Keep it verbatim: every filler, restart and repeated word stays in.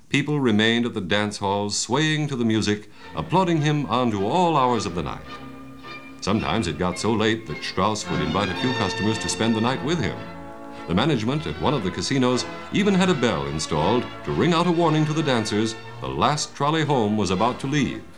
People remained at the dance halls, swaying to the music, applauding him on to all hours of the night. Sometimes it got so late that Strauss would invite a few customers to spend the night with him. The management at one of the casinos even had a bell installed to ring out a warning to the dancers the last trolley home was about to leave.